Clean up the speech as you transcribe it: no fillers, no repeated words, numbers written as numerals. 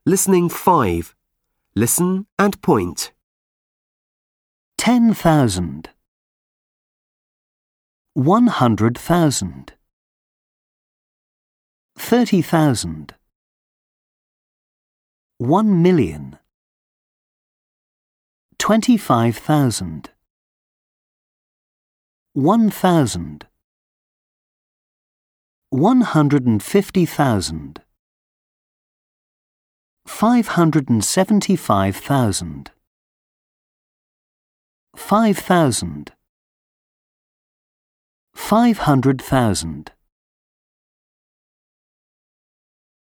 Listening 5. Listen and point. 10,000 100,000 30,000 1,000,000 25,000 1,000 150,000 575,000 5,000 500,000